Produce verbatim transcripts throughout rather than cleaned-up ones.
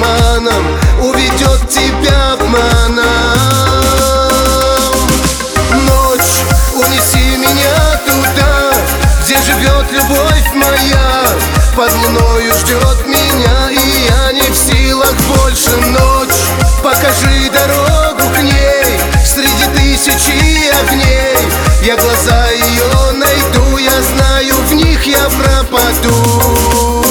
туманом, уведет тебя обманом. Ночь, унеси меня туда, где живет любовь моя. Под луною ждет меня, и я не в силах больше. Ночь, покажи дорогу к ней среди тысячи огней. Я глаза ее найду, я знаю, в них я пропаду.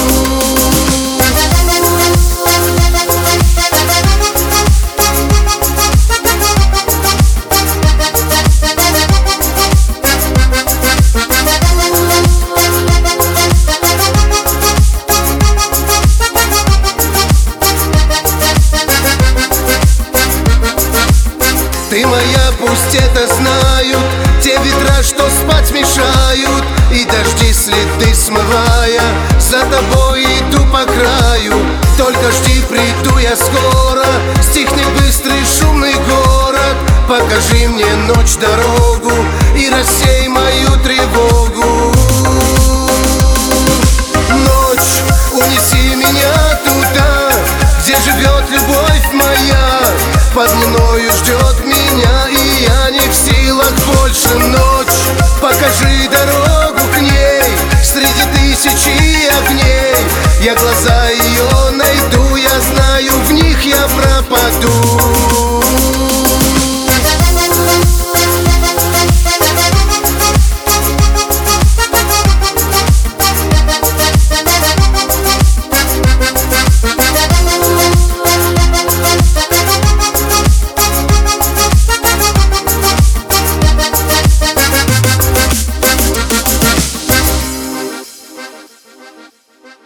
Ты моя, пусть это знают те ветра, что спать мешают, и дожди следы смывая, за тобой иду по краю. Только жди, приду я скоро, стихнет быстрый шумный город. Покажи мне, ночь, дорогу и рассей мою тревогу. Ночь, унеси меня туда, где живет любовь моя. Под луною ждет меня, и я не в силах больше. Ночь, покажи дорогу к ней среди тысячи огней. Я глаза ее найду, я знаю, в них я пропаду.